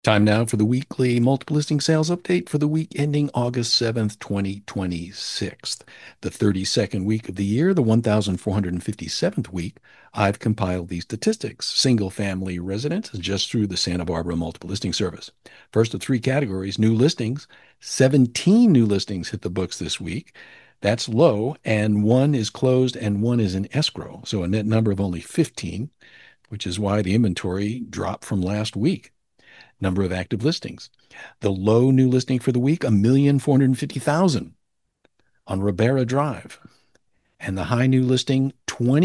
Time now for the weekly multiple listing sales update for the week ending August 7th, 2026. The 32nd week of the year, the 1,457th week, I've compiled these statistics. Single family residence just through the Santa Barbara Multiple Listing Service. First of three categories, new listings. 17 new listings hit the books this week. That's low, and one is closed and one is in escrow. So a net number of only 15, which is why the inventory dropped from last week. Number of active listings. The low new listing for the week, 1,450,000 on Ribera Drive. And the high new listing,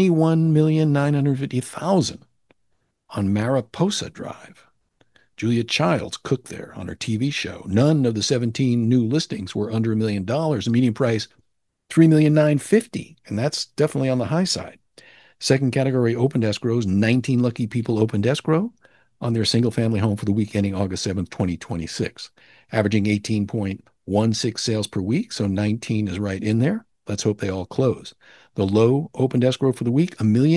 21,950,000 on Mariposa Drive. Julia Childs cooked there on her TV show. None of the 17 new listings were under $1 million. The median price, 3,950,000, and that's definitely on the high side. Second category, opened escrows. 19 lucky people opened escrow on their single family home for the week ending August 7th, 2026, averaging 18.16 sales per week. So 19 is right in there. Let's hope they all close. The low opened escrow for the week,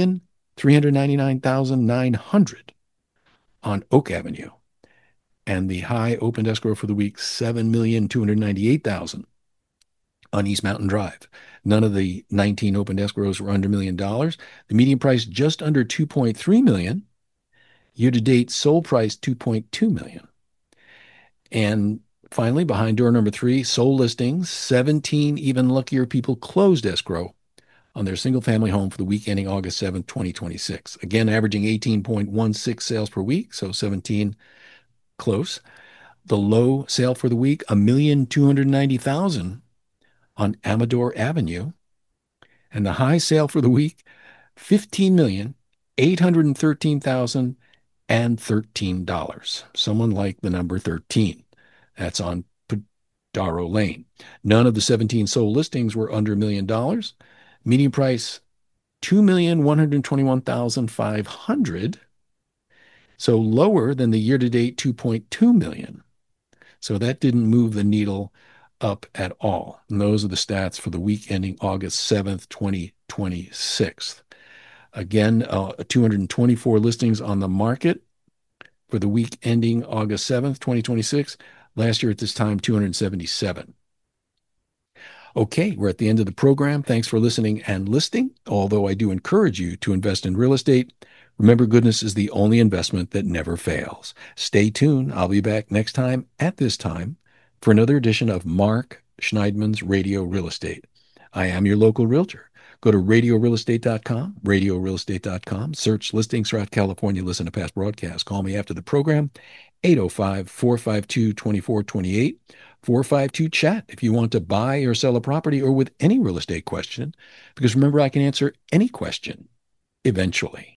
1,399,900 on Oak Avenue. And the high opened escrow for the week, 7,298,000 on East Mountain Drive. None of the 19 opened escrows were under $1 million. The median price just under 2.3 million. Year to date, sold price 2.2 million. And finally, behind door number 3, sold listings. 17 even luckier people closed escrow on their single family home for the week ending August 7th, 2026. Again, averaging 18.16 sales per week, so 17 close. The low sale for the week, 1,290,000 on Amador Avenue. And the high sale for the week, 15,813,013. Someone liked the number 13. That's on Padaro Lane. None of the 17 sold listings were under $1 million. Median price, 2,121,500. So lower than the year-to-date 2.2 million. So that didn't move the needle up at all. And those are the stats for the week ending August 7th, 2026. Again, 224 listings on the market for the week ending August 7th, 2026. Last year at this time, 277. Okay, we're at the end of the program. Thanks for listening and listening. Although I do encourage you to invest in real estate, remember goodness is the only investment that never fails. Stay tuned. I'll be back next time at this time for another edition of Mark Schneidman's Radio Real Estate. I am your local realtor. Go to radiorealestate.com, radiorealestate.com. Search listings throughout California. Listen to past broadcasts. Call me after the program, 805-452-2428. 452-CHAT if you want to buy or sell a property or with any real estate question. Because remember, I can answer any question eventually.